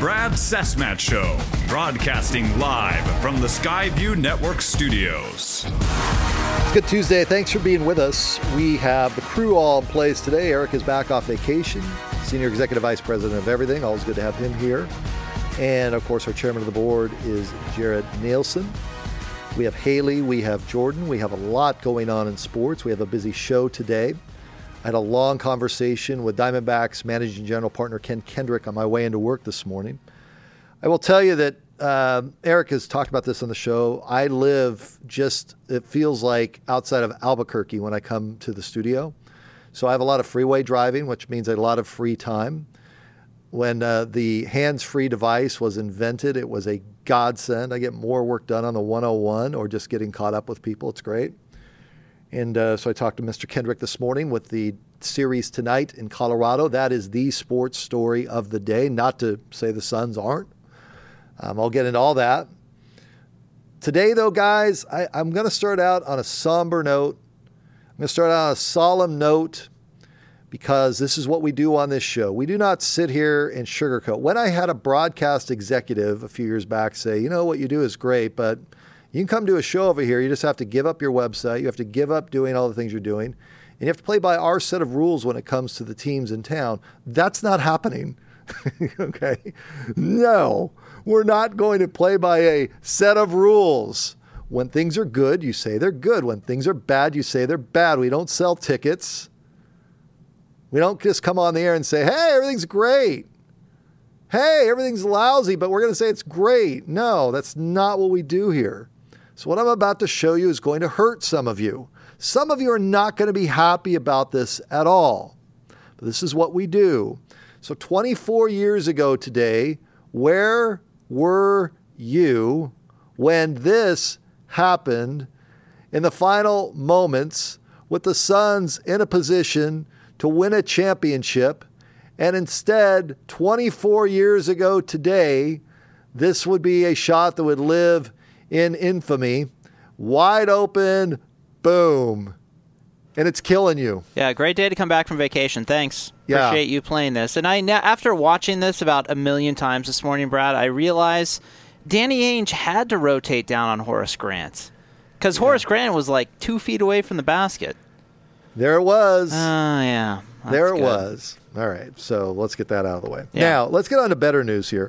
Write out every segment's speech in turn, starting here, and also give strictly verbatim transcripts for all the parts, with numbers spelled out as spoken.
Brad Sesmat Show, broadcasting live from the Skyview Network studios. It's Good Tuesday. Thanks for being with us. We have the crew all in place today. Eric is back off vacation, Senior Executive Vice President of Everything. Always good to have him here. And, of course, our chairman of the board is Jared Nielsen. We have Haley. We have Jordan. We have a lot going on in sports. We have a busy show today. I had a long conversation with Diamondbacks Managing General Partner Ken Kendrick on my way into work this morning. I will tell you that uh, Eric has talked about this on the show. I live just, it feels like outside of Albuquerque when I come to the studio. So I have a lot of freeway driving, which means a lot of free time. When uh, the hands-free device was invented, it was a godsend. I get more work done on the one oh one or just getting caught up with people. It's great. And uh, so I talked to Mister Kendrick this morning with the series tonight in Colorado. That is the sports story of the day. Not to say the Suns aren't. Um, I'll get into all that. Today, though, guys, I, I'm going to start out on a somber note. I'm going to start out on a solemn note because this is what we do on this show. We do not sit here and sugarcoat. When I had a broadcast executive a few years back say, you know, what you do is great, but you can come do a show over here. You just have to give up your website. You have to give up doing all the things you're doing. And you have to play by our set of rules when it comes to the teams in town. That's not happening. Okay? No, we're not going to play by a set of rules. When things are good, you say they're good. When things are bad, you say they're bad. We don't sell tickets. We don't just come on the air and say, hey, everything's great. Hey, everything's lousy, but we're going to say it's great. No, that's not what we do here. So what I'm about to show you is going to hurt some of you. Some of you are not going to be happy about this at all. But this is what we do. So twenty-four years ago today, where were you when this happened in the final moments with the Suns in a position to win a championship? And instead, twenty-four years ago today, this would be a shot that would live in infamy. Wide open, boom. And it's killing you. Yeah, great day to come back from vacation. Thanks. Yeah. Appreciate you playing this. And I, after watching this about a million times this morning, Brad, I realized Danny Ainge had to rotate down on Horace Grant. Because yeah. Horace Grant was like two feet away from the basket. There it was. Oh, uh, yeah. That's there it good. was. All right, so let's get that out of the way. Yeah. Now, let's get on to better news here.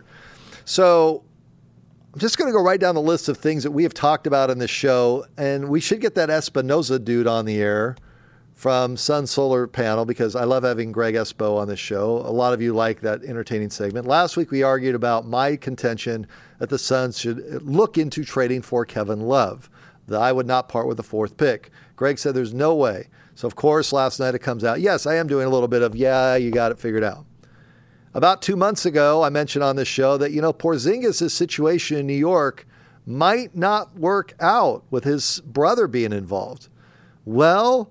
So I'm just going to go right down the list of things that we have talked about in this show, and we should get that Espinoza dude on the air from Sun Solar Panel because I love having Greg Espo on this show. A lot of you like that entertaining segment. Last week we argued about my contention that the Suns should look into trading for Kevin Love, that I would not part with the fourth pick. Greg said there's no way. So, of course, last night it comes out. Yes, I am doing a little bit of, yeah, you got it figured out. About two months ago, I mentioned on this show that, you know, Porzingis' situation in New York might not work out with his brother being involved. Well,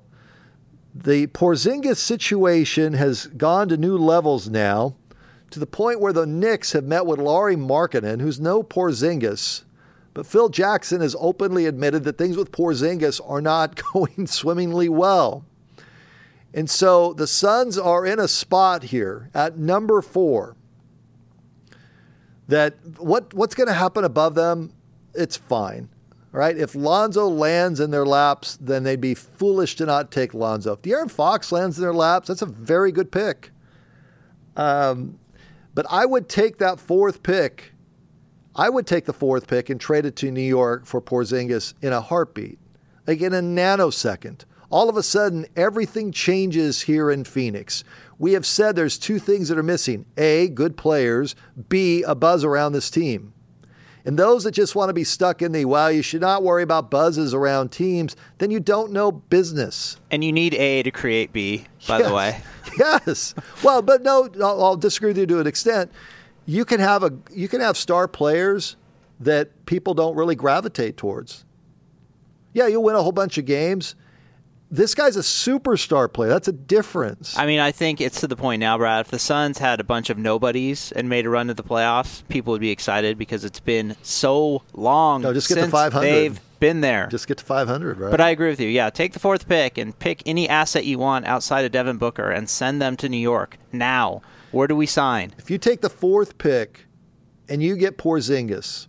the Porzingis situation has gone to new levels now to the point where the Knicks have met with Lauri Markkanen, who's no Porzingis. But Phil Jackson has openly admitted that things with Porzingis are not going swimmingly well. And so the Suns are in a spot here at number four that what what's going to happen above them, it's fine. Right? If Lonzo lands in their laps, then they'd be foolish to not take Lonzo. If De'Aaron Fox lands in their laps, that's a very good pick. Um, but I would take that fourth pick. I would take the fourth pick and trade it to New York for Porzingis in a heartbeat, like in a nanosecond. All of a sudden, everything changes here in Phoenix. We have said there's two things that are missing. A, good players. B, a buzz around this team. And those that just want to be stuck in the, well, you should not worry about buzzes around teams, then you don't know business. And you need A to create B, by yes. the way. Yes. Well, but no, I'll, I'll disagree with you to an extent. You can have a you can have star players that people don't really gravitate towards. Yeah, you'll win a whole bunch of games. This guy's a superstar player. That's a difference. I mean, I think it's to the point now, Brad. If the Suns had a bunch of nobodies and made a run to the playoffs, people would be excited because it's been so long no, just get since to five hundred. They've been there. Just get to five hundred, right? But I agree with you. Yeah, take the fourth pick and pick any asset you want outside of Devin Booker and send them to New York now. Where do we sign? If you take the fourth pick and you get Porzingis,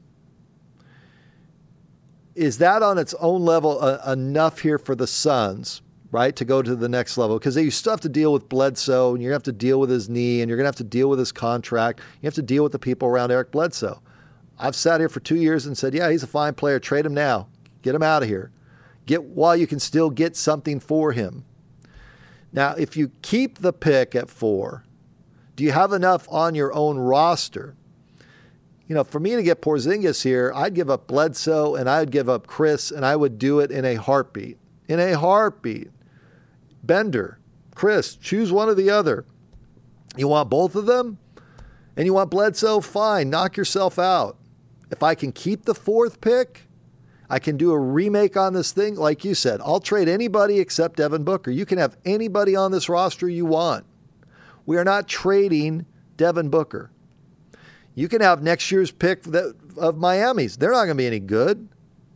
is that on its own level uh, enough here for the Suns, right, to go to the next level? Because you still have to deal with Bledsoe, and you're going to have to deal with his knee, and you're going to have to deal with his contract. You have to deal with the people around Eric Bledsoe. I've sat here for two years and said, yeah, he's a fine player. Trade him now. Get him out of here. Get while you can still get something for him. Now, if you keep the pick at four, do you have enough on your own roster? You know, for me to get Porzingis here, I'd give up Bledsoe and I'd give up Chris, and I would do it in a heartbeat. In a heartbeat. Bender, Chris, choose one or the other. You want both of them? And you want Bledsoe? Fine, knock yourself out. If I can keep the fourth pick, I can do a remake on this thing. Like you said, I'll trade anybody except Devin Booker. You can have anybody on this roster you want. We are not trading Devin Booker. You can have next year's pick of Miami's. They're not going to be any good.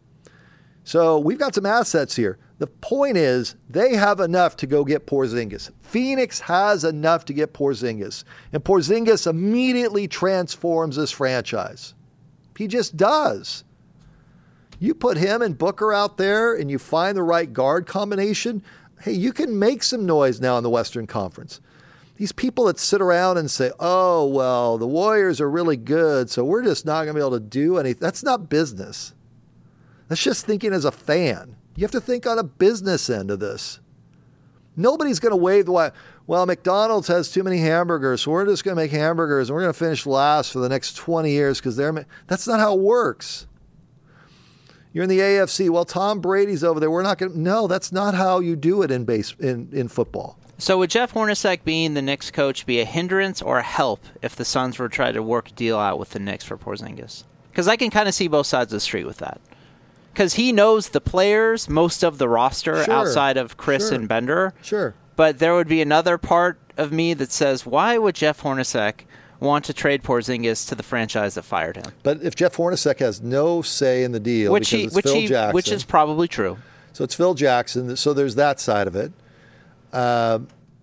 So we've got some assets here. The point is, they have enough to go get Porzingis. Phoenix has enough to get Porzingis. And Porzingis immediately transforms this franchise. He just does. You put him and Booker out there and you find the right guard combination, hey, you can make some noise now in the Western Conference. These people that sit around and say, oh, well, the Warriors are really good, so we're just not going to be able to do anything. That's not business. That's just thinking as a fan. You have to think on a business end of this. Nobody's going to wave the way, well, McDonald's has too many hamburgers, so we're just going to make hamburgers and we're going to finish last for the next twenty years because they're. That's not how it works. You're in the A F C. Well, Tom Brady's over there. We're not going to. No, that's not how you do it in base in, in football. So would Jeff Hornacek being the Knicks coach be a hindrance or a help if the Suns were trying to work a deal out with the Knicks for Porzingis? Because I can kind of see both sides of the street with that. Because he knows the players, most of the roster sure. outside of Chris sure. and Bender. Sure. But there would be another part of me that says, why would Jeff Hornacek want to trade Porzingis to the franchise that fired him? But if Jeff Hornacek has no say in the deal, which because he, it's which Phil he, Jackson. Which is probably true. So it's Phil Jackson. So there's that side of it. Uh,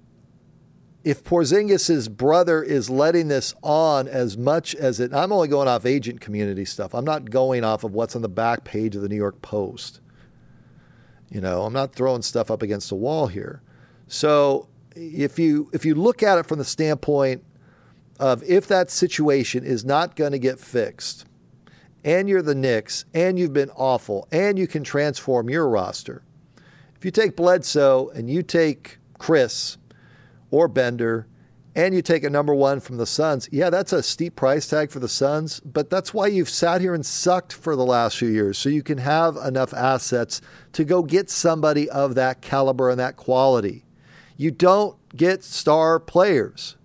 if Porzingis' brother is letting this on as much as it, I'm only going off agent community stuff. I'm not going off of what's on the back page of the New York Post. You know, I'm not throwing stuff up against the wall here. So if you if you look at it from the standpoint of if that situation is not going to get fixed, and you're the Knicks, and you've been awful, and you can transform your roster. If you take Bledsoe and you take Chris or Bender, and you take a number one from the Suns, yeah, that's a steep price tag for the Suns, but that's why you've sat here and sucked for the last few years, so you can have enough assets to go get somebody of that caliber and that quality. You don't get star players.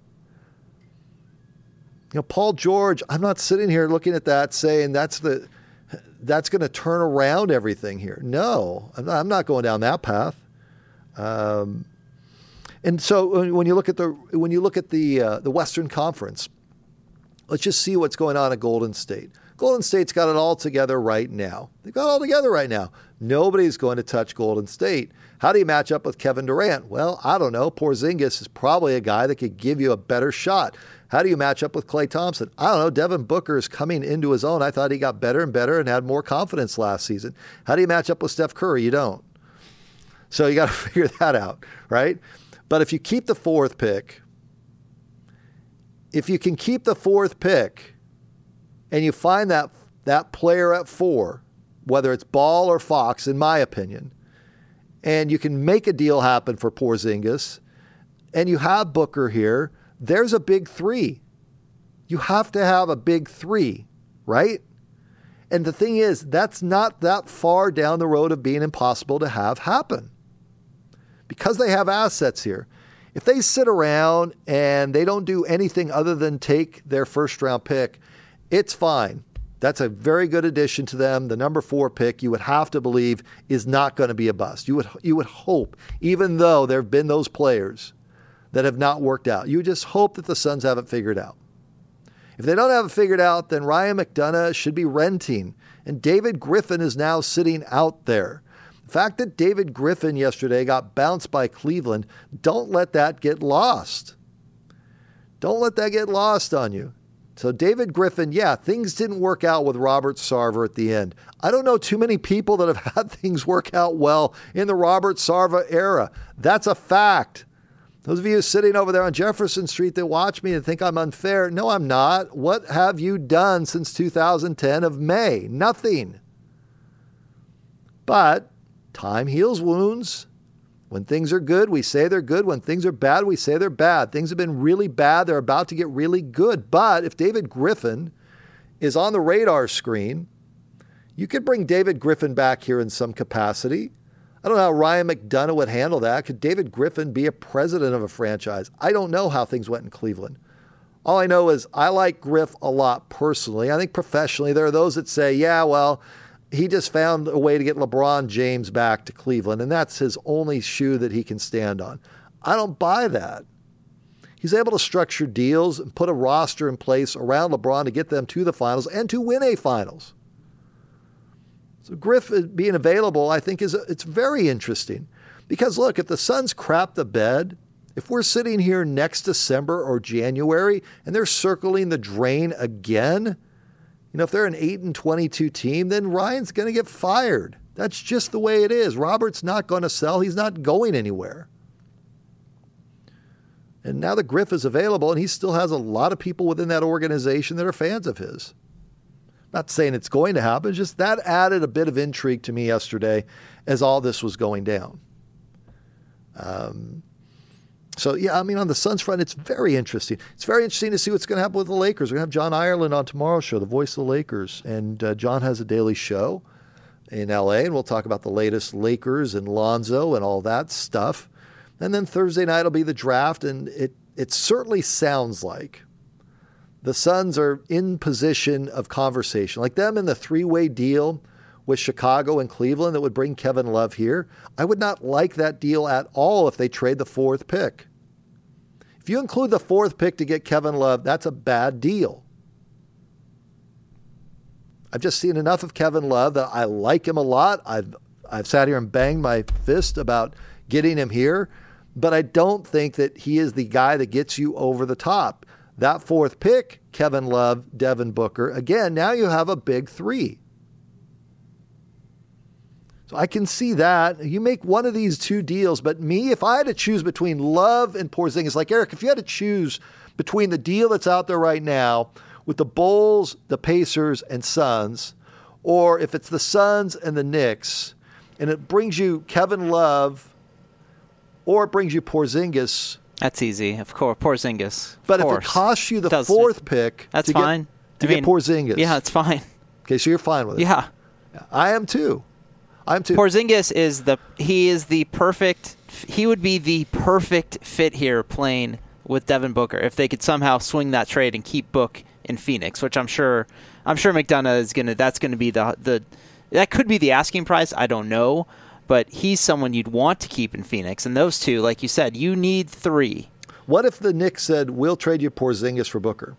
You know, Paul George, I'm not sitting here looking at that saying that's the that's going to turn around everything here. No, I'm not, I'm not going down that path. Um, and so when you look at the when you look at the uh, the Western Conference, let's just see what's going on at Golden State. Golden State's got it all together right now. They've got it all together right now. Nobody's going to touch Golden State. How do you match up with Kevin Durant? Well, I don't know. Porzingis is probably a guy that could give you a better shot. How do you match up with Klay Thompson? I don't know. Devin Booker is coming into his own. I thought he got better and better and had more confidence last season. How do you match up with Steph Curry? You don't. So you got to figure that out, right? But if you keep the fourth pick, if you can keep the fourth pick and you find that that player at four, whether it's Ball or Fox, in my opinion, and you can make a deal happen for Porzingis, and you have Booker here, there's a big three. You have to have a big three, right? And the thing is, that's not that far down the road of being impossible to have happen. Because they have assets here. If they sit around and they don't do anything other than take their first round pick, it's fine. That's a very good addition to them. The number four pick, you would have to believe, is not going to be a bust. You would you would hope, even though there have been those players that have not worked out, you would just hope that the Suns have it figured out. If they don't have it figured out, then Ryan McDonough should be renting. And David Griffin is now sitting out there. The fact that David Griffin yesterday got bounced by Cleveland, don't let that get lost. Don't let that get lost on you. So David Griffin, yeah, things didn't work out with Robert Sarver at the end. I don't know too many people that have had things work out well in the Robert Sarver era. That's a fact. Those of you sitting over there on Jefferson Street that watch me and think I'm unfair, no, I'm not. What have you done since two thousand ten of May? Nothing. But time heals wounds. When things are good, we say they're good. When things are bad, we say they're bad. Things have been really bad. They're about to get really good. But if David Griffin is on the radar screen, you could bring David Griffin back here in some capacity. I don't know how Ryan McDonough would handle that. Could David Griffin be a president of a franchise? I don't know how things went in Cleveland. All I know is I like Griff a lot personally. I think professionally there are those that say, yeah, well, he just found a way to get LeBron James back to Cleveland, and that's his only shoe that he can stand on. I don't buy that. He's able to structure deals and put a roster in place around LeBron to get them to the finals and to win a finals. So Griff being available, I think, is it's very interesting. Because, look, if the Suns crap the bed, if we're sitting here next December or January and they're circling the drain again, you know, if they're an eight and twenty-two team, then Ryan's going to get fired. That's just the way it is. Robert's not going to sell. He's not going anywhere. And now that Griff is available, and he still has a lot of people within that organization that are fans of his. Not saying it's going to happen, just that added a bit of intrigue to me yesterday as all this was going down. Um, so, yeah, I mean, on the Suns front, it's very interesting. It's very interesting to see what's going to happen with the Lakers. We're going to have John Ireland on tomorrow's show, the voice of the Lakers. And uh, John has a daily show in L A, and we'll talk about the latest Lakers and Lonzo and all that stuff. And then Thursday night will be the draft, and it, it certainly sounds like the Suns are in position of conversation. Like them in the three-way deal with Chicago and Cleveland that would bring Kevin Love here. I would not like that deal at all if they trade the fourth pick. If you include the fourth pick to get Kevin Love, that's a bad deal. I've just seen enough of Kevin Love that I like him a lot. I've I've sat here and banged my fist about getting him here, but I don't think that he is the guy that gets you over the top. That fourth pick, Kevin Love, Devin Booker, again, now you have a big three. So I can see that. You make one of these two deals, but me, if I had to choose between Love and Porzingis, like Eric, if you had to choose between the deal that's out there right now with the Bulls, the Pacers, and Suns, or if it's the Suns and the Knicks, and it brings you Kevin Love, or it brings you Porzingis. That's easy, of course. Porzingis. Of but course. if it costs you the Does fourth it, pick, that's to fine. Get, to I get mean, Porzingis. Yeah, it's fine. Okay, so you're fine with it. Yeah. I am too. I'm too. Porzingis is the he is the perfect. He would be the perfect fit here playing with Devin Booker if they could somehow swing that trade and keep Book in Phoenix, which I'm sure I'm sure McDonough is gonna. That's gonna be the the that could be the asking price. I don't know, but he's someone you'd want to keep in Phoenix. And those two, like you said, you need three. What if the Knicks said, we'll trade you Porzingis for Booker?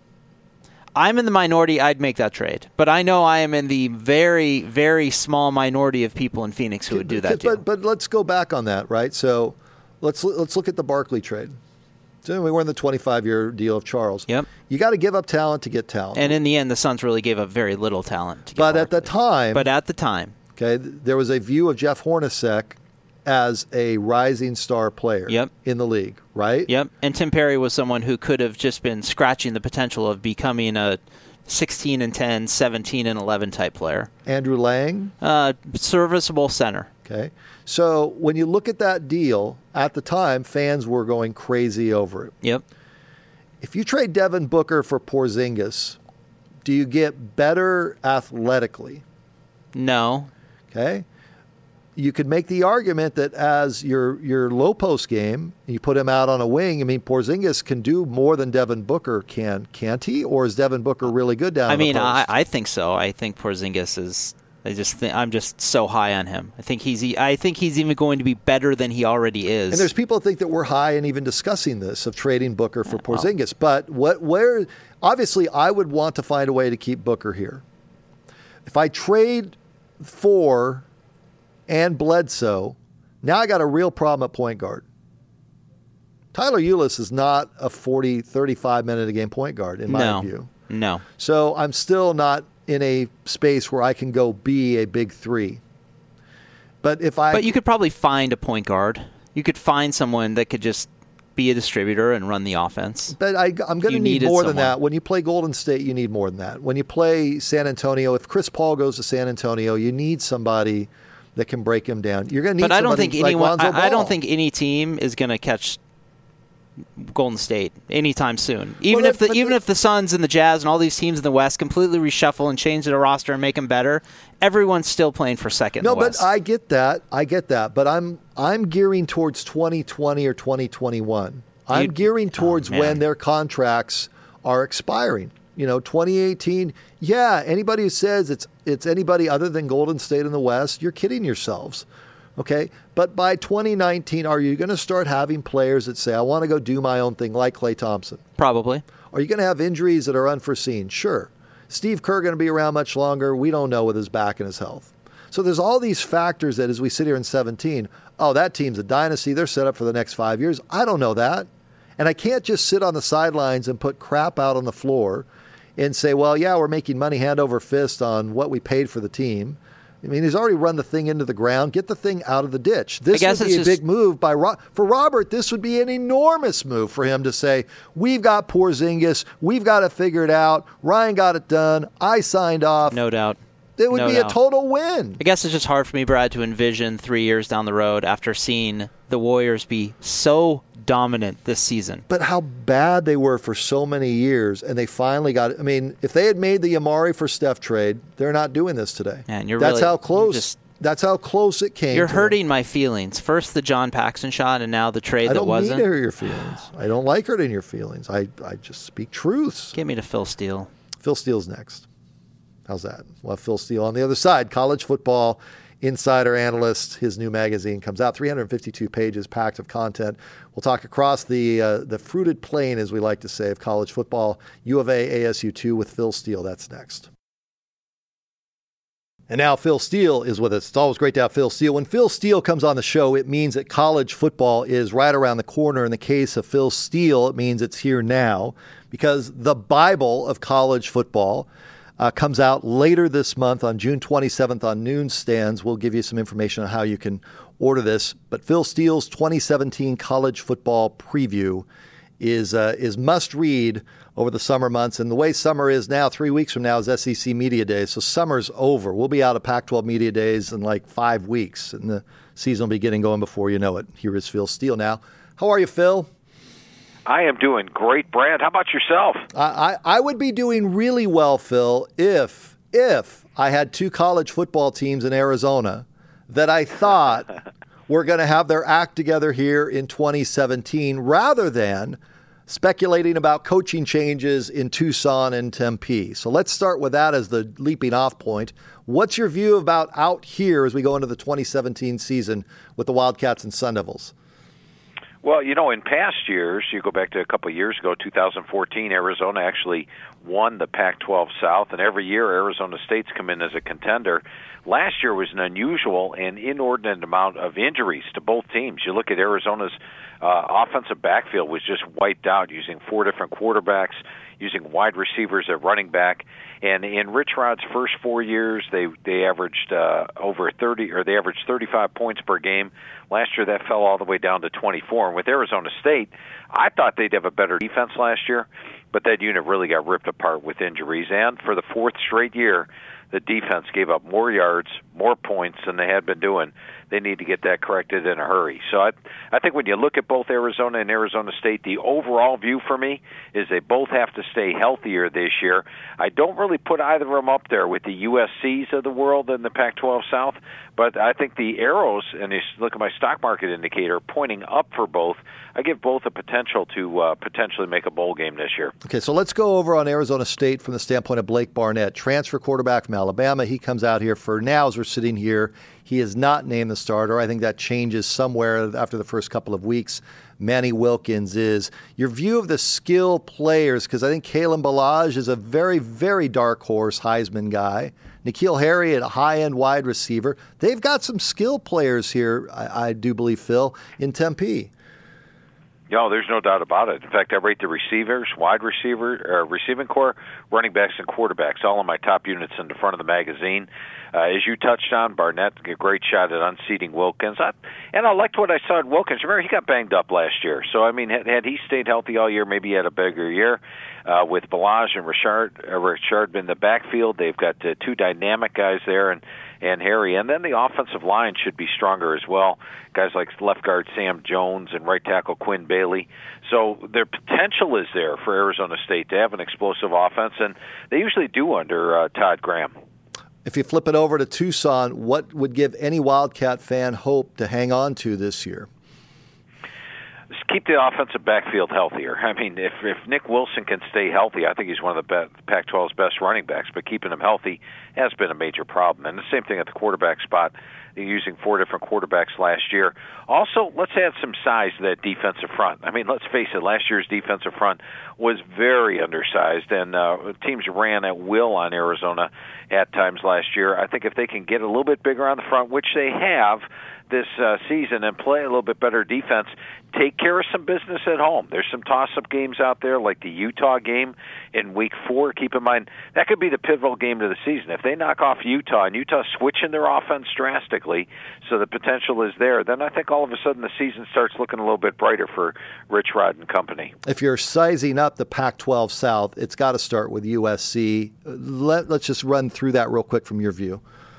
I'm in the minority. I'd make that trade. But I know I am in the very, very small minority of people in Phoenix who would do that deal. But, but let's go back on that, right? So let's let's look at the Barkley trade. So we were in the twenty-five-year deal of Charles. Yep. You got to give up talent to get talent. And in the end, the Suns really gave up very little talent to get But Barkley. at the time... But at the time... Okay, there was a view of Jeff Hornacek as a rising star player yep. in the league, right? Yep. And Tim Perry was someone who could have just been scratching the potential of becoming a sixteen and ten, seventeen and eleven type player. Andrew Lang? Uh, serviceable center. Okay. So when you look at that deal, at the time, fans were going crazy over it. Yep. If you trade Devin Booker for Porzingis, do you get better athletically? No. Okay. You could make the argument that as your your low post game, you put him out on a wing. I mean, Porzingis can do more than Devin Booker can, can't he? Or is Devin Booker really good down? I on mean, the post? I, I think so. I think Porzingis is. I just think I'm just so high on him. I think he's. I think he's even going to be better than he already is. And there's people that think that we're high and even discussing this of trading Booker for Porzingis. But what where obviously I would want to find a way to keep Booker here. If I trade for and Bledsoe, now I got a real problem at point guard. Tyler Ulis is not a forty, thirty-five minute a game point guard in my no. view. No. So I'm still not in a space where I can go be a big three. But if I But you could probably find a point guard. You could find someone that could just be a distributor and run the offense. But I, I'm going to need needed more than someone. that. When you play Golden State, you need more than that. When you play San Antonio, if Chris Paul goes to San Antonio, you need somebody that can break him down. You're going to need But I don't somebody think like anyone. Lonzo I, I don't Ball. think any team is going to catch Golden State anytime soon. Even Well, if the but even the- if the Suns and the Jazz and all these teams in the West completely reshuffle and change their roster and make them better, everyone's still playing for second. No, in the but West. I get that. I get that. But I'm I'm gearing towards twenty twenty or twenty twenty-one. I'm You- gearing towards oh, man. when their contracts are expiring. You know, twenty eighteen. Yeah, anybody who says it's it's anybody other than Golden State in the West, you're kidding yourselves. Okay? But by twenty nineteen, are you going to start having players that say, I want to go do my own thing, like Klay Thompson? Probably. Are you going to have injuries that are unforeseen? Sure. Steve Kerr going to be around much longer? We don't know with his back and his health. So there's all these factors that as we sit here in seventeen, oh, that team's a dynasty. They're set up for the next five years. I don't know that. And I can't just sit on the sidelines and put crap out on the floor and say, well, yeah, we're making money hand over fist on what we paid for the team. I mean, he's already run the thing into the ground. Get the thing out of the ditch. This guess would be a it's just- big move by Ro- for Robert. This would be an enormous move for him to say, we've got Porzingis. We've got it figured out. Ryan got it done. I signed off. No doubt. It would No be doubt. a total win. I guess it's just hard for me, Brad, to envision three years down the road after seeing the Warriors be so dominant this season. But how bad they were for so many years, and they finally got it. I mean, if they had made the Amari for Steph trade, they're not doing this today. Man, you're that's really- how close. you're just- that's how close it came. You're to them. hurting my feelings. First the John Paxson shot, and now the trade I that don't wasn't. need to hurt your feelings. I don't like hurting your feelings. I, I just speak truths. Get me to Phil Steele. Phil Steele's next. How's that? We'll have Phil Steele on the other side. College football insider analyst. His new magazine comes out, three hundred fifty-two pages, packed of content. We'll talk across the uh, the fruited plain, as we like to say, of college football. U of A, A S U two with Phil Steele. That's next. And now Phil Steele is with us. It's always great to have Phil Steele. When Phil Steele comes on the show, it means that college football is right around the corner. In the case of Phil Steele, it means it's here now, because the Bible of college football uh, comes out later this month on June twenty-seventh on Newsstands. We'll give you some information on how you can order this. But Phil Steele's twenty seventeen college football preview is uh, is must read over the summer months. And the way summer is now, three weeks from now is S E C Media Days. So summer's over. We'll be out of Pac twelve Media Days in like five weeks. And the season will be getting going before you know it. Here is Phil Steele now. How are you, Phil? I am doing great, Brad. How about yourself? I, I, I would be doing really well, Phil, if if I had two college football teams in Arizona that I thought were going to have their act together here in twenty seventeen, rather than speculating about coaching changes in Tucson and Tempe. So let's start with that as the leaping off point. What's your view about out here as we go into the twenty seventeen season with the Wildcats and Sun Devils? Well, you know, in past years, you go back to a couple of years ago, two thousand fourteen, Arizona actually won the Pac twelve South, and every year Arizona State's come in as a contender. Last year was an unusual and inordinate amount of injuries to both teams. You look at Arizona's uh, offensive backfield was just wiped out using four different quarterbacks, using wide receivers at running back. And in Rich Rod's first four years, they they averaged uh, over thirty, or they averaged thirty-five points per game. Last year, that fell all the way down to twenty-four. And with Arizona State, I thought they'd have a better defense last year, but that unit really got ripped apart with injuries. And for the fourth straight year, the defense gave up more yards, more points than they had been doing. They need to get that corrected in a hurry. So I, I think when you look at both Arizona and Arizona State, the overall view for me is they both have to stay healthier this year. I don't really put either of them up there with the U S Cs of the world in the Pac twelve South, but I think the arrows, and you look at my stock market indicator, pointing up for both. I give both a potential to uh, potentially make a bowl game this year. Okay, so let's go over on Arizona State from the standpoint of Blake Barnett, transfer quarterback from Alabama. He comes out here for now as we're sitting here. He is not named the starter. I think that changes somewhere after the first couple of weeks. Manny Wilkins is. Your view of the skill players, because I think Kalen Ballage is a very, very dark horse Heisman guy. N'Keal Harry, a high-end wide receiver. They've got some skill players here, I, I do believe, Phil, in Tempe. Yeah, there's no doubt about it. In fact, I rate the receivers, wide receiver, uh, receiving core, running backs, and quarterbacks all in my top units in the front of the magazine. Uh, as you touched on, Barnett, a great shot at unseating Wilkins. I, and I liked what I saw at Wilkins. Remember, he got banged up last year. So, I mean, had, had he stayed healthy all year, maybe he had a bigger year. Uh, with Balaj and Richard, uh, Richard in the backfield, they've got uh, two dynamic guys there, and, and Harry. And then the offensive line should be stronger as well. Guys like left guard Sam Jones and right tackle Quinn Bailey. So their potential is there for Arizona State to have an explosive offense, and they usually do under uh, Todd Graham. If you flip it over to Tucson, what would give any Wildcat fan hope to hang on to this year? Just keep the offensive backfield healthier. I mean, if if Nick Wilson can stay healthy, I think he's one of the Pac twelve's best running backs, but keeping him healthy has been a major problem. And the same thing at the quarterback spot. They're using four different quarterbacks last year. Also, let's add some size to that defensive front. I mean, let's face it, last year's defensive front was very undersized, and uh, teams ran at will on Arizona at times last year. I think if they can get a little bit bigger on the front, which they have this uh, season, and play a little bit better defense, take care of some business at home. There's some toss-up games out there, like the Utah game in week four. Keep in mind, that could be the pivotal game of the season. If they knock off Utah, and Utah switching their offense drastically, so the potential is there, then I think all of a sudden the season starts looking a little bit brighter for Rich Rod and company. If you're sizing up the Pac twelve South, it's got to start with U S C. Let, let's just run through that real quick from your view.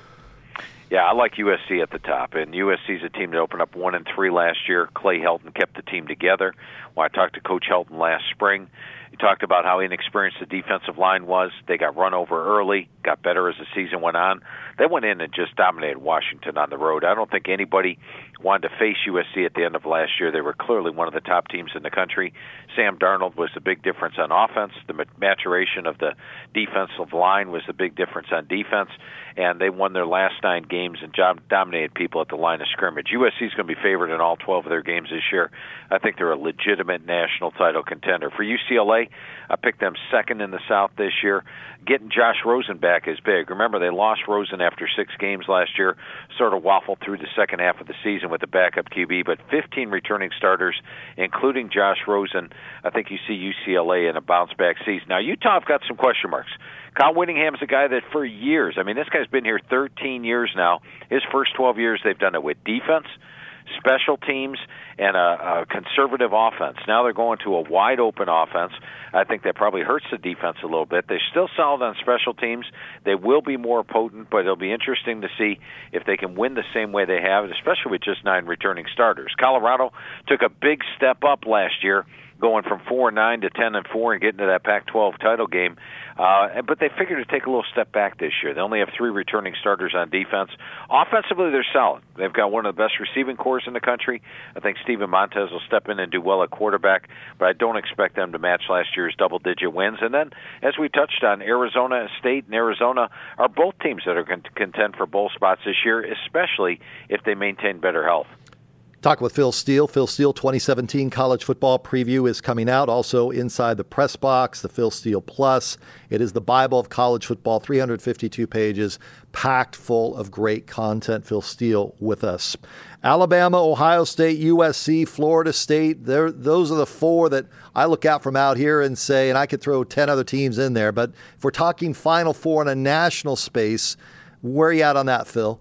Yeah, I like U S C at the top, and U S C is a team that opened up one and three last year. Clay Helton kept the team together. When I talked to Coach Helton last spring, he talked about how inexperienced the defensive line was. They got run over early, got better as the season went on. They went in and just dominated Washington on the road. I don't think anybody wanted to face U S C at the end of last year. They were clearly one of the top teams in the country. Sam Darnold was the big difference on offense. The maturation of the defensive line was the big difference on defense. And they won their last nine games and dominated people at the line of scrimmage. U S C is going to be favored in all twelve of their games this year. I think they're a legitimate national title contender. For U C L A, I picked them second in the South this year. Getting Josh Rosen back is big. Remember, they lost Rosen after six games last year, sort of waffled through the second half of the season with the backup Q B, but fifteen returning starters, including Josh Rosen. I think you see U C L A in a bounce-back season. Now, Utah have got some question marks. Kyle Whittingham's a guy that for years, I mean, this guy's been here thirteen years now. His first twelve years, they've done it with defense, special teams, and a, a conservative offense. Now they're going to a wide-open offense. I think that probably hurts the defense a little bit. They're still solid on special teams. They will be more potent, but it'll be interesting to see if they can win the same way they have, especially with just nine returning starters. Colorado took a big step up last year, going from four and nine to ten and four and getting to that Pac twelve title game. Uh, but they figured to take a little step back this year. They only have three returning starters on defense. Offensively, they're solid. They've got one of the best receiving corps in the country. I think Steven Montez will step in and do well at quarterback, but I don't expect them to match last year's double-digit wins. And then, as we touched on, Arizona State and Arizona are both teams that are going to contend for bowl spots this year, especially if they maintain better health. Talk with Phil Steele. Phil Steele twenty seventeen College Football Preview is coming out. Also inside the press box, the Phil Steele Plus. It is the Bible of college football, three hundred fifty-two pages, packed full of great content. Phil Steele with us. Alabama, Ohio State, U S C, Florida State. Those are the four that I look out from out here and say, and I could throw ten other teams in there. But if we're talking Final Four in a national space, where are you at on that, Phil?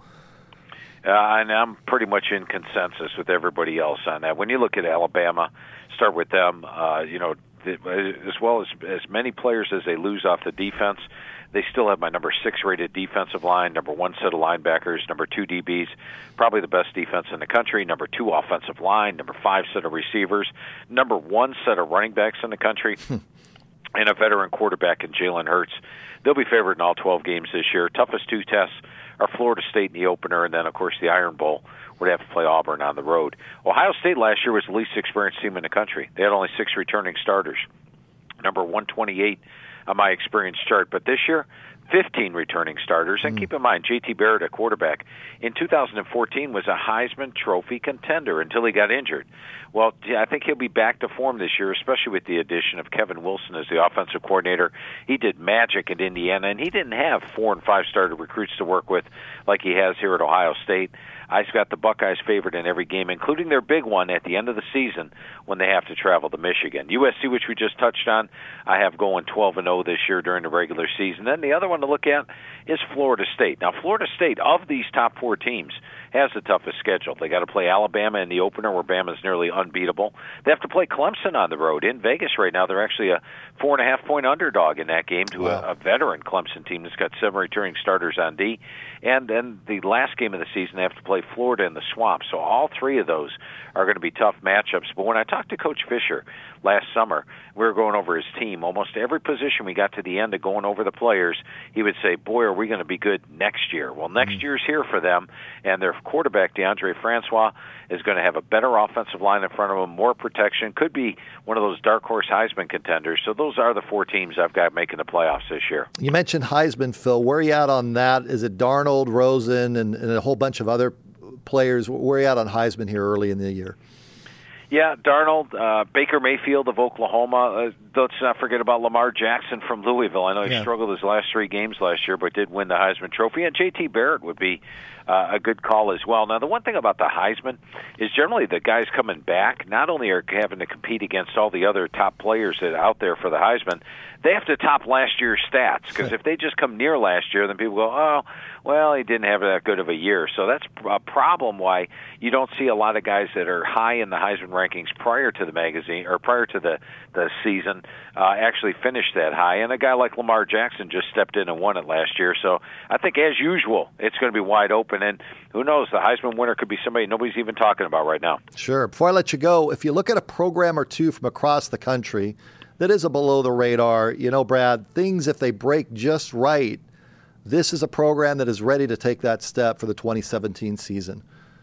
Uh, and I'm pretty much in consensus with everybody else on that. When you look at Alabama, start with them, uh, you know, as well as as many players as they lose off the defense, they still have my number six rated defensive line, number one set of linebackers, number two D Bs, probably the best defense in the country, number two offensive line, number five set of receivers, number one set of running backs in the country, and a veteran quarterback in Jalen Hurts. They'll be favored in all twelve games this year. Toughest two tests are Florida State in the opener, and then, of course, the Iron Bowl, where they have to play Auburn on the road. Ohio State last year was the least experienced team in the country. They had only six returning starters, number one twenty-eight on my experience chart. But this year, fifteen returning starters. And keep in mind, J T Barrett, a quarterback, in two thousand fourteen was a Heisman Trophy contender until he got injured. Well, I think he'll be back to form this year, especially with the addition of Kevin Wilson as the offensive coordinator. He did magic at Indiana, and he didn't have four and five starter recruits to work with like he has here at Ohio State. I've got the Buckeyes favored in every game, including their big one at the end of the season when they have to travel to Michigan. U S C, which we just touched on, I have going twelve and oh this year during the regular season. Then the other one to look at is Florida State. Now, Florida State, of these top four teams, has the toughest schedule. They got to play Alabama in the opener, where Bama's nearly unbeatable. They have to play Clemson on the road in Vegas right now. They're actually a four and a half point underdog in that game to wow. a, a veteran Clemson team that's got seven returning starters on D. And then the last game of the season, they have to play Florida in the Swamp. So all three of those are going to be tough matchups. But when I talked to Coach Fisher last summer, we were going over his team. Almost every position we got to the end of going over the players, he would say, boy, are we going to be good next year. Well, next mm-hmm. year's here for them, and their quarterback, DeAndre Francois, is going to have a better offensive line in front of him, more protection, could be one of those dark horse Heisman contenders. So those are the four teams I've got making the playoffs this year. You mentioned Heisman, Phil. Where are you at on that? Is it Darnold, Rosen, and, and a whole bunch of other players? Where are you at on Heisman here early in the year? Yeah, Darnold, uh, Baker Mayfield of Oklahoma. Uh, let's not forget about Lamar Jackson from Louisville. I know he yeah. struggled his last three games last year, but did win the Heisman Trophy. And J T Barrett would be uh, a good call as well. Now, the one thing about the Heisman is generally the guys coming back not only are having to compete against all the other top players that are out there for the Heisman, they have to top last year's stats, because if they just come near last year, then people go, oh, well, he didn't have that good of a year. So that's a problem why you don't see a lot of guys that are high in the Heisman rankings prior to the magazine or prior to the, the season uh, actually finish that high. And a guy like Lamar Jackson just stepped in and won it last year. So I think, as usual, it's going to be wide open. And who knows, the Heisman winner could be somebody nobody's even talking about right now. Sure. Before I let you go, if you look at a program or two from across the country that is a below the radar, you know, Brad, things, if they break just right, this is a program that is ready to take that step for the twenty seventeen season.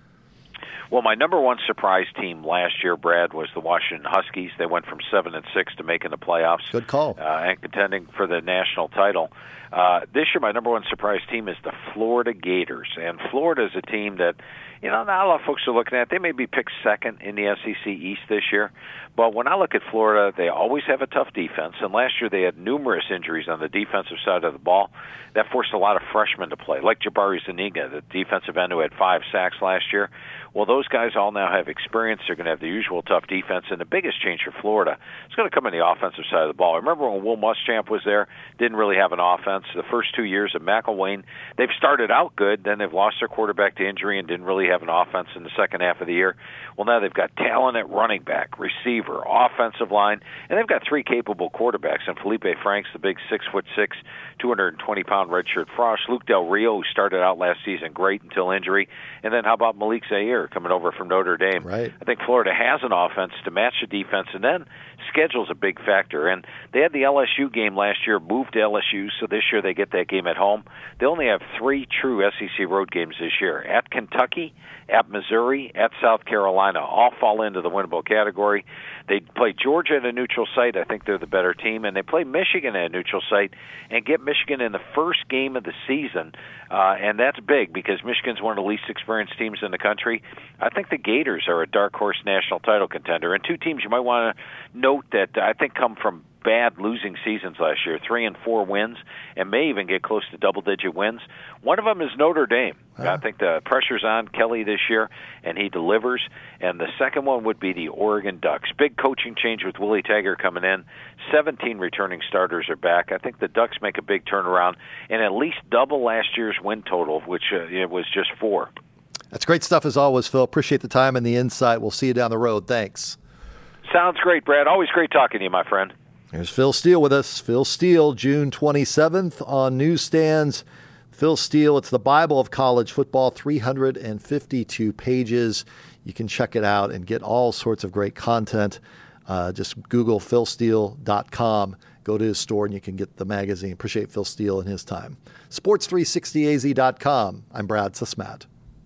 Well, my number one surprise team last year, Brad, was the Washington Huskies. They went from seven and six to making the playoffs. Good call. Uh, and contending for the national title. Uh, this year, my number one surprise team is the Florida Gators. And Florida is a team that, you know, not a lot of folks are looking at. They may be picked second in the S E C East this year. But when I look at Florida, they always have a tough defense. And last year they had numerous injuries on the defensive side of the ball. That forced a lot of freshmen to play, like Jabari Zuniga, the defensive end who had five sacks last year. Well, those guys all now have experience. They're going to have the usual tough defense. And the biggest change for Florida is going to come in the offensive side of the ball. I remember when Will Muschamp was there, didn't really have an offense. The first two years of McElwain, they've started out good. Then they've lost their quarterback to injury and didn't really have an offense in the second half of the year. Well, now they've got talent at running back, receiver, offensive line, and they've got three capable quarterbacks. And Felipe Franks, the big six foot six, two hundred twenty pound redshirt frosh. Luke Del Rio, who started out last season great until injury. And then how about Malik Zaire coming over from Notre Dame? Right. I think Florida has an offense to match the defense, and then schedule's a big factor. And they had the L S U game last year, moved to L S U, so this year they get that game at home. They only have three true S E C road games this year: at Kentucky, at Missouri, at South Carolina. All fall into the winnable category. They play Georgia at a neutral site. I think they're the better team. And they play Michigan at a neutral site and get Michigan in the first game of the season. Uh, and that's big because Michigan's one of the least experienced teams in the country. I think the Gators are a dark horse national title contender. And two teams you might want to note that I think come from bad losing seasons last year, three and four wins, and may even get close to double-digit wins. One of them is Notre Dame. Uh-huh. I think the pressure's on Kelly this year, and he delivers. And the second one would be the Oregon Ducks. Big coaching change with Willie Taggart coming in. seventeen returning starters are back. I think the Ducks make a big turnaround and at least double last year's win total, which uh, it was just four. That's great stuff as always, Phil. Appreciate the time and the insight. We'll see you down the road. Thanks. Sounds great, Brad. Always great talking to you, my friend. There's Phil Steele with us. Phil Steele, June twenty-seventh on newsstands. Phil Steele, it's the Bible of college football, three hundred fifty-two pages. You can check it out and get all sorts of great content. Uh, just Google phil steele dot com. Go to his store and you can get the magazine. Appreciate Phil Steele and his time. sports three sixty a z dot com. I'm Brad Susmat.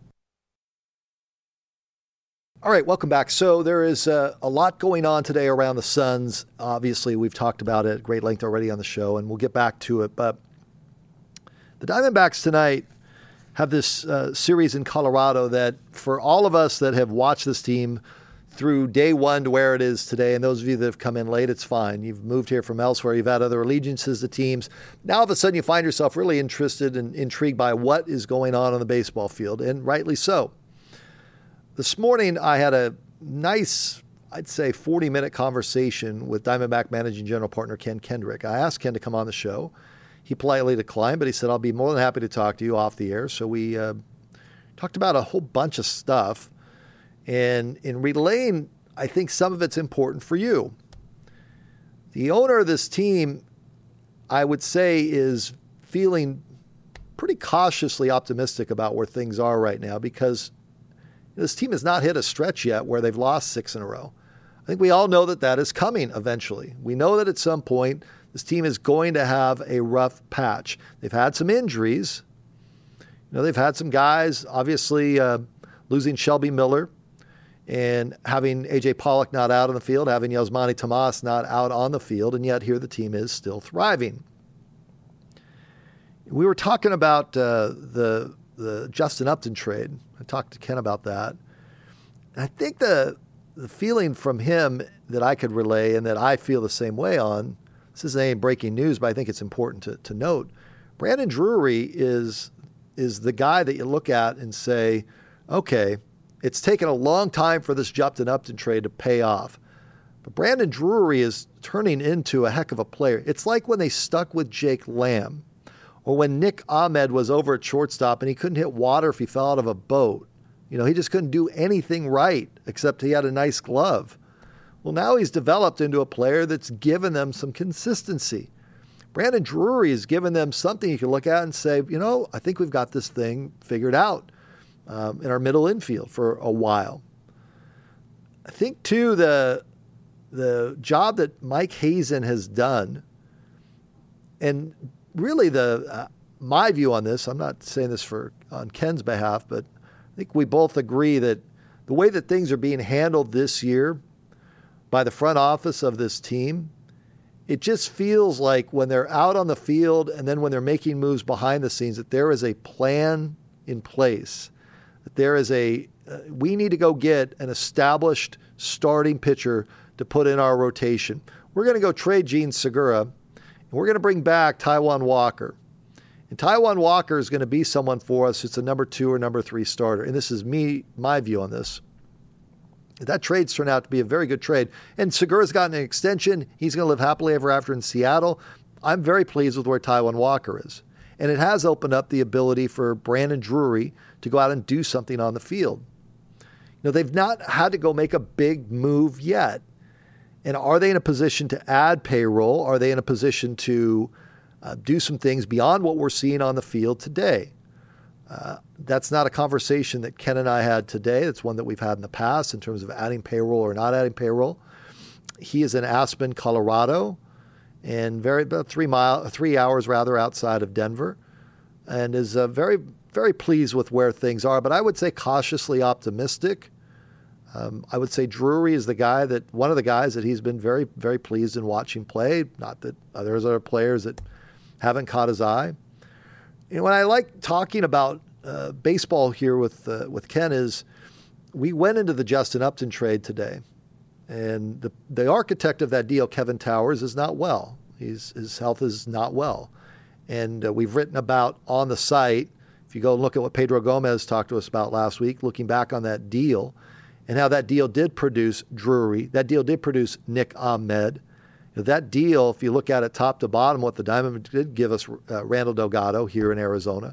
All right, welcome back. So there is uh, a lot going on today around the Suns. Obviously, we've talked about it at great length already on the show, and we'll get back to it. But the Diamondbacks tonight have this uh, series in Colorado that, for all of us that have watched this team through day one to where it is today, and those of you that have come in late, it's fine. You've moved here from elsewhere. You've had other allegiances to teams. Now, all of a sudden, you find yourself really interested and intrigued by what is going on on the baseball field, and rightly so. this morning I had a nice, I'd say, forty-minute conversation with Diamondback Managing General Partner Ken Kendrick. I asked Ken to come on the show. He politely declined, but he said, I'll be more than happy to talk to you off the air. So we uh, talked about a whole bunch of stuff. And in relaying, I think some of it's important for you. The owner of this team, I would say, is feeling pretty cautiously optimistic about where things are right now because this team has not hit a stretch yet where they've lost six in a row. I think we all know that that is coming eventually. We know that at some point this team is going to have a rough patch. They've had some injuries. You know, they've had some guys, obviously uh, losing Shelby Miller and having A J Pollock not out on the field, having Yasmani Tomas not out on the field, and yet here the team is still thriving. We were talking about uh, the the Justin Upton trade. I talked to Ken about that. And I think the the feeling from him that I could relay and that I feel the same way on, this isn't any breaking news, but I think it's important to, to note, Brandon Drury is is the guy that you look at and say, okay, it's taken a long time for this Justin Upton trade to pay off. But Brandon Drury is turning into a heck of a player. It's like when they stuck with Jake Lamb, or when Nick Ahmed was over at shortstop and he couldn't hit water if he fell out of a boat. You know, he just couldn't do anything right except he had a nice glove. Well, now he's developed into a player that's given them some consistency. Brandon Drury has given them something you can look at and say, you know, I think we've got this thing figured out um, in our middle infield for a while. I think, too, the the job that Mike Hazen has done, and really the uh, my view on this, I'm not saying this for on Ken's behalf, but I think we both agree that the way that things are being handled this year by the front office of this team, it just feels like when they're out on the field and then when they're making moves behind the scenes, that there is a plan in place, that there is a, uh, we need to go get an established starting pitcher to put in our rotation. We're going to go trade Gene Segura, and we're going to bring back Taijuan Walker. And Taijuan Walker is going to be someone for us who's a number two or number three starter. And this is me, my view on this. That trade's turned out to be a very good trade. And Segura's gotten an extension. He's going to live happily ever after in Seattle. I'm very pleased with where Taijuan Walker is. And it has opened up the ability for Brandon Drury to go out and do something on the field. You know, they've not had to go make a big move yet. And are they in a position to add payroll? Are they in a position to uh, do some things beyond what we're seeing on the field today? Uh, that's not a conversation that Ken and I had today. It's one that we've had in the past in terms of adding payroll or not adding payroll. He is in Aspen, Colorado, and very about three mile, three hours rather outside of Denver, and is uh, very, very pleased with where things are. But I would say cautiously optimistic. Um, I would say Drury is the guy that one of the guys that he's been very, very pleased in watching play. Not that there's other players that haven't caught his eye. You know, what I like talking about uh, baseball here with uh, with Ken is we went into the Justin Upton trade today, and the the architect of that deal, Kevin Towers, is not well. He's, his health is not well. And uh, we've written about on the site, if you go and look at what Pedro Gomez talked to us about last week, looking back on that deal and how that deal did produce Drury, that deal did produce Nick Ahmed. That deal, if you look at it top to bottom, what the Diamondbacks did give us uh, Randall Delgado here in Arizona,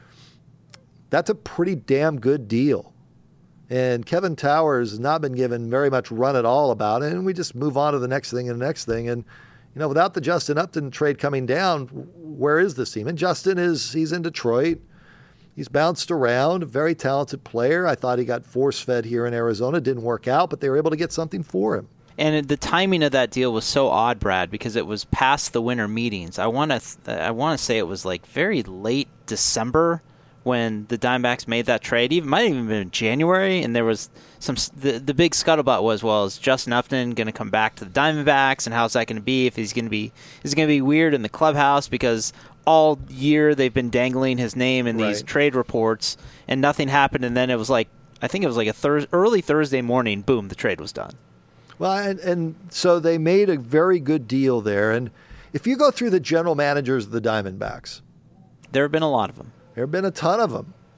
that's a pretty damn good deal. And Kevin Towers has not been given very much run at all about it, and we just move on to the next thing and the next thing. And, you know, without the Justin Upton trade coming down, where is this team? And Justin is, he's in Detroit. He's bounced around, a very talented player. I thought he got force-fed here in Arizona. Didn't work out, but they were able to get something for him. And the timing of that deal was so odd, Brad, because it was past the winter meetings. I want to th- I want to say it was like very late December when the Diamondbacks made that trade. Even might have even been January, and there was some. The, the big scuttlebutt was, well, is Justin Upton going to come back to the Diamondbacks, and how's that going to be? If he's going to be, is it going to be weird in the clubhouse because all year they've been dangling his name in these right. trade reports, and nothing happened. And then it was like, I think it was like a thurs- early Thursday morning. Boom, the trade was done. Well, and, and so they made a very good deal there. And if you go through the general managers of the Diamondbacks, there have been a lot of them. There have been a ton of them.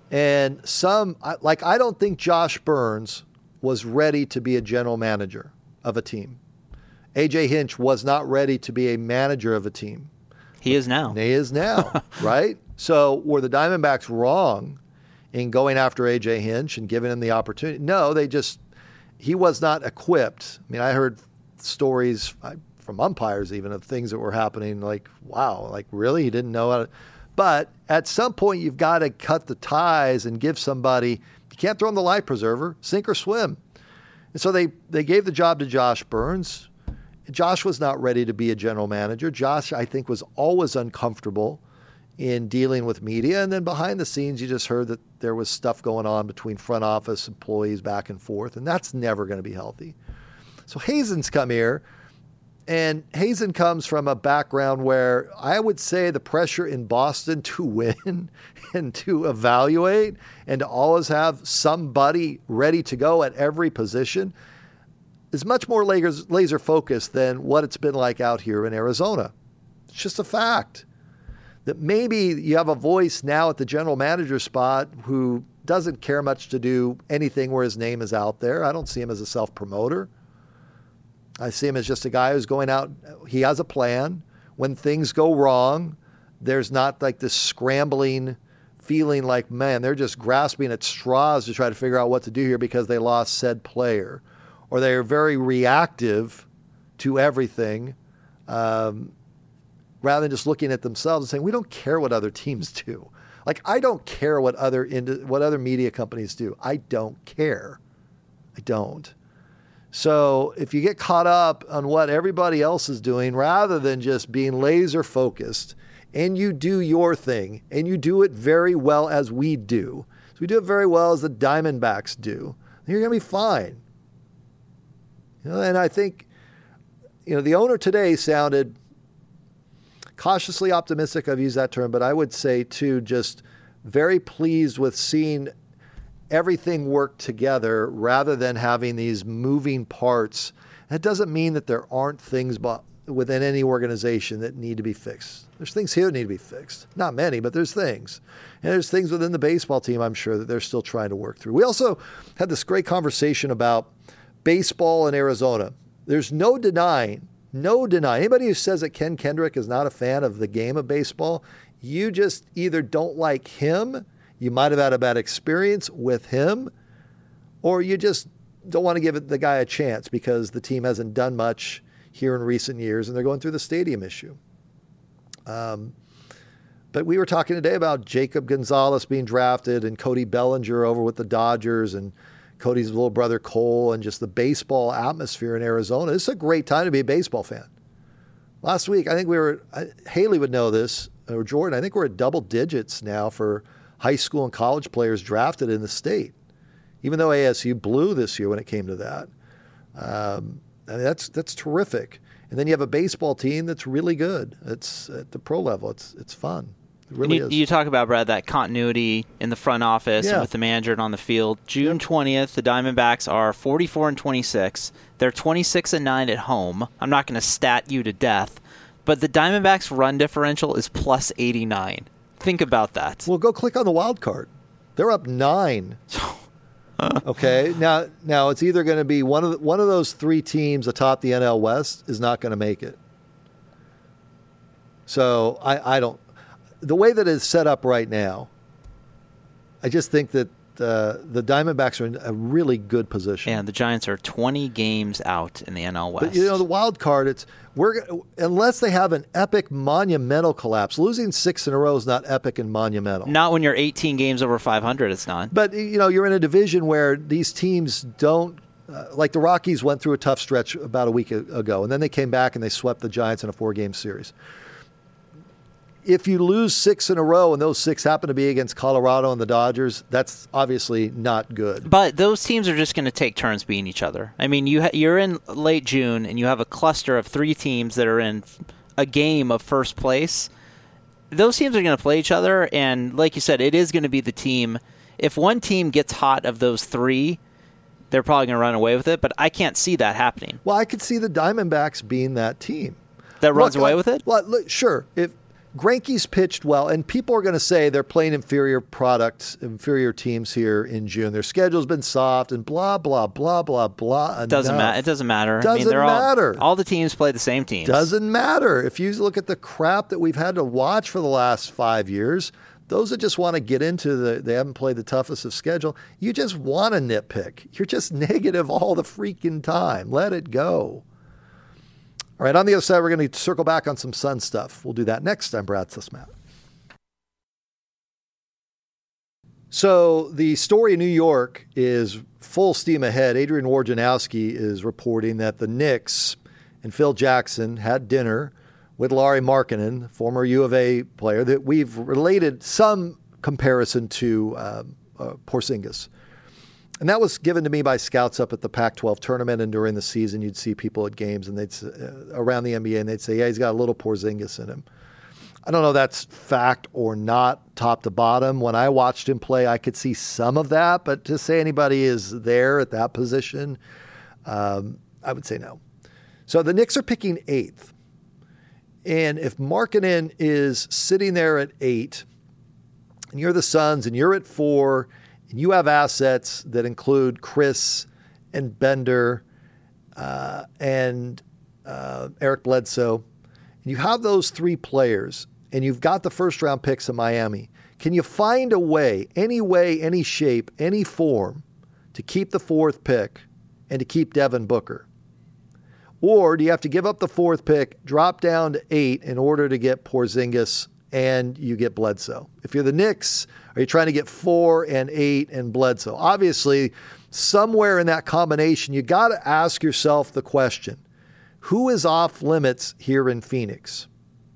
And some, like, I don't think Josh Burns was ready to be a general manager of a team. A J Hinch was not ready to be a manager of a team. He is now. He is now, right? So were the Diamondbacks wrong in going after A J Hinch and giving him the opportunity? No, they just, he was not equipped. I mean, I heard stories from umpires even of things that were happening like, wow, like really? He didn't know how to. But at some point, you've got to cut the ties and give somebody, you can't throw him the life preserver, sink or swim. And so they, they gave the job to Josh Burns. Josh was not ready to be a general manager. Josh, I think, was always uncomfortable in dealing with media. And then behind the scenes, you just heard that there was stuff going on between front office employees back and forth, and that's never going to be healthy. So Hazen's come here, and Hazen comes from a background where I would say the pressure in Boston to win and to evaluate and to always have somebody ready to go at every position is much more laser, laser focused than what it's been like out here in Arizona. It's just a fact that maybe you have a voice now at the general manager spot who doesn't care much to do anything where his name is out there. I don't see him as a self-promoter. I see him as just a guy who's going out. He has a plan. When things go wrong, there's not like this scrambling feeling like, man, they're just grasping at straws to try to figure out what to do here because they lost said player. Or they are very reactive to everything um, rather than just looking at themselves and saying, we don't care what other teams do. Like, I don't care what other ind- what other media companies do. I don't care. I don't. So if you get caught up on what everybody else is doing rather than just being laser focused and you do your thing and you do it very well as we do, so we do it very well as the Diamondbacks do, you're going to be fine. You know, and I think, you know, the owner today sounded cautiously optimistic. I've used that term, but I would say too, just very pleased with seeing everything work together rather than having these moving parts. That doesn't mean that there aren't things within any organization that need to be fixed. There's things here that need to be fixed. Not many, but there's things. And there's things within the baseball team, I'm sure, that they're still trying to work through. We also had this great conversation about baseball in Arizona. There's no denying, no denying. Anybody who says that Ken Kendrick is not a fan of the game of baseball, you just either don't like him, you might have had a bad experience with him, or you just don't want to give the guy a chance because the team hasn't done much here in recent years and they're going through the stadium issue. Um, but we were talking today about Jacob Gonzalez being drafted and Cody Bellinger over with the Dodgers and Cody's little brother Cole and just the baseball atmosphere in Arizona. It's a great time to be a baseball fan. Last week, I think we were, Haley would know this, or Jordan, I think we're at double digits now for high school and college players drafted in the state, even though A S U blew this year when it came to that. Um, I mean, that's that's terrific. And then you have a baseball team that's really good. It's at the pro level. It's it's fun. It really you, is. You talk about, Brad, that continuity in the front office yeah. and with the manager and on the field. June yep. twentieth, the Diamondbacks are forty-four and twenty-six. They're twenty-six and nine at home. I'm not going to stat you to death, but the Diamondbacks' run differential is plus eighty-nine. Think about that. Well, go click on the wild card. They're up nine. Okay, now now it's either going to be one of the, one of those three teams atop the N L West is not going to make it. So I, I don't. The way that it's set up right now, I just think that uh, the Diamondbacks are in a really good position. And the Giants are twenty games out in the N L West. But you know, the wild card, it's we're unless they have an epic monumental collapse. Losing six in a row is not epic and monumental. Not when you're eighteen games over five hundred. It's not. But you know, you're in a division where these teams don't. Uh, like the Rockies went through a tough stretch about a week ago, and then they came back and they swept the Giants in a four-game series. If you lose six in a row and those six happen to be against Colorado and the Dodgers, that's obviously not good. But those teams are just going to take turns beating each other. I mean, you ha- you're in late June and you have a cluster of three teams that are in a game of first place. Those teams are going to play each other, and like you said, it is going to be the team. If one team gets hot of those three, they're probably going to run away with it, but I can't see that happening. Well, I could see the Diamondbacks being that team. That runs look, away uh, with it? Well, look, sure. If Greinke's pitched well, and people are going to say they're playing inferior products, inferior teams here in June. Their schedule's been soft and blah, blah, blah, blah, blah. It doesn't matter. It doesn't matter. Doesn't I mean, they're matter. All, all the teams play the same teams. Doesn't matter. If you look at the crap that we've had to watch for the last five years, those that just want to get into the, they haven't played the toughest of schedule, you just want to nitpick. You're just negative all the freaking time. Let it go. All right, on the other side, we're going to circle back on some Sun stuff. We'll do that next. I'm Brad Sussman. So the story in New York is full steam ahead. Adrian Wojnarowski is reporting that the Knicks and Phil Jackson had dinner with Lauri Markkanen, former U of A player, that we've related some comparison to uh, uh, Porzingis. And that was given to me by scouts up at the Pac twelve tournament, and during the season, you'd see people at games and they'd uh, around the N B A, and they'd say, yeah, he's got a little Porzingis in him. I don't know if that's fact or not, top to bottom. When I watched him play, I could see some of that, but to say anybody is there at that position, um, I would say no. So the Knicks are picking eighth. And if Markkanen is sitting there at eight, and you're the Suns, and you're at four, and you have assets that include Chris and Bender uh, and uh, Eric Bledsoe, and you have those three players, and you've got the first-round picks in Miami, can you find a way, any way, any shape, any form, to keep the fourth pick and to keep Devin Booker? Or do you have to give up the fourth pick, drop down to eight in order to get Porzingis and you get Bledsoe? If you're the Knicks, are you trying to get four and eight and Bledsoe? Obviously, somewhere in that combination, you got to ask yourself the question, who is off limits here in Phoenix?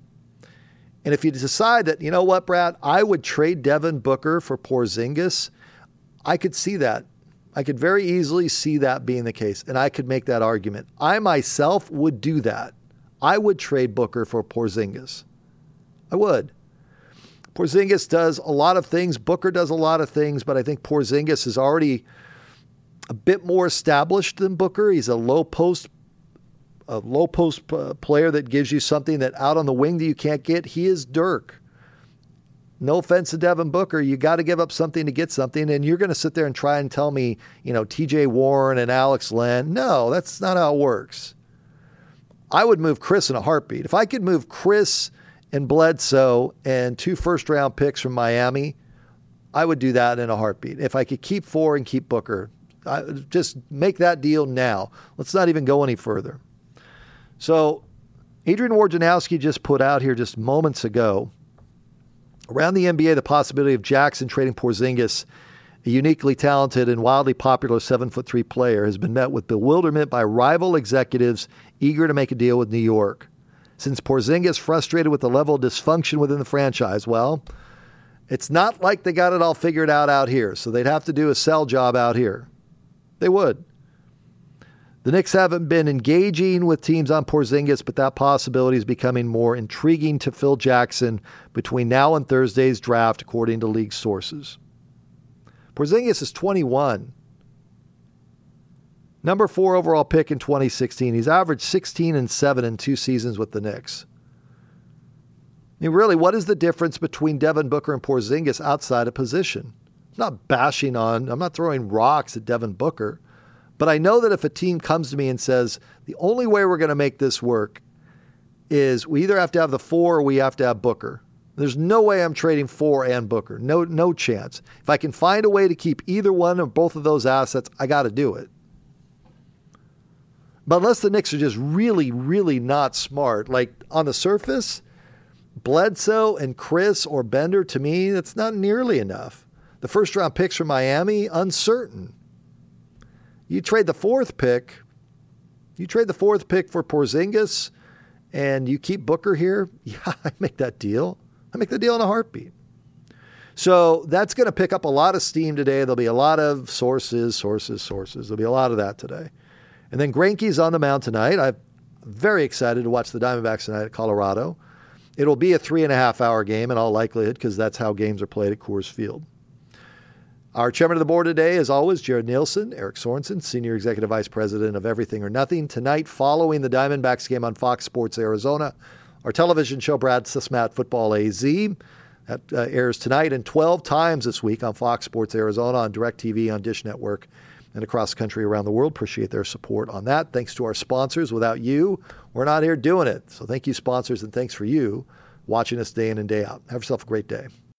And if you decide that, you know what, Brad, I would trade Devin Booker for Porzingis, I could see that. I could very easily see that being the case, and I could make that argument. I myself would do that. I would trade Booker for Porzingis. I would. Porzingis does a lot of things. Booker does a lot of things, but I think Porzingis is already a bit more established than Booker. He's a low post, a low post uh, player that gives you something that out on the wing that you can't get. He is Dirk. No offense to Devin Booker, you got to give up something to get something, and you're going to sit there and try and tell me, you know, T J Warren and Alex Len. No, that's not how it works. I would move Chris in a heartbeat. If I could move Chris and Bledsoe and two first-round picks from Miami, I would do that in a heartbeat. If I could keep four and keep Booker, I, just make that deal now. Let's not even go any further. So Adrian Wojnarowski just put out here just moments ago, around the N B A, the possibility of Jackson trading Porzingis, a uniquely talented and wildly popular seven foot three player, has been met with bewilderment by rival executives eager to make a deal with New York. Since Porzingis frustrated with the level of dysfunction within the franchise, well, it's not like they got it all figured out out here, so they'd have to do a sell job out here. They would. The Knicks haven't been engaging with teams on Porzingis, but that possibility is becoming more intriguing to Phil Jackson between now and Thursday's draft, according to league sources. Porzingis is twenty-one. Number four overall pick in twenty sixteen. He's averaged sixteen and seven in two seasons with the Knicks. I mean, really, what is the difference between Devin Booker and Porzingis outside of position? I'm not bashing on, I'm not throwing rocks at Devin Booker. But I know that if a team comes to me and says, the only way we're going to make this work is we either have to have the four or we have to have Booker. There's no way I'm trading four and Booker. No, no chance. If I can find a way to keep either one or both of those assets, I got to do it. But unless the Knicks are just really, really not smart, like on the surface, Bledsoe and Chris or Bender, to me, that's not nearly enough. The first round picks from Miami, uncertain. You trade the fourth pick, you trade the fourth pick for Porzingis, and you keep Booker here, yeah, I make that deal. I make the deal in a heartbeat. So that's going to pick up a lot of steam today. There'll be a lot of sources, sources, sources. There'll be a lot of that today. And then Greinke's on the mound tonight. I'm very excited to watch the Diamondbacks tonight at Colorado. It'll be a three and a half hour game in all likelihood because that's how games are played at Coors Field. Our chairman of the board today, as always, Jared Nielsen, Eric Sorensen, Senior Executive Vice President of Everything or Nothing. Tonight, following the Diamondbacks game on Fox Sports Arizona, Our television show, Brad Sismat Football A Z, that uh, airs tonight and twelve times this week on Fox Sports Arizona, on DirecTV, on Dish Network, and across the country, around the world. Appreciate their support on that. Thanks to our sponsors. Without you, we're not here doing it. So thank you, sponsors, and thanks for you watching us day in and day out. Have yourself a great day.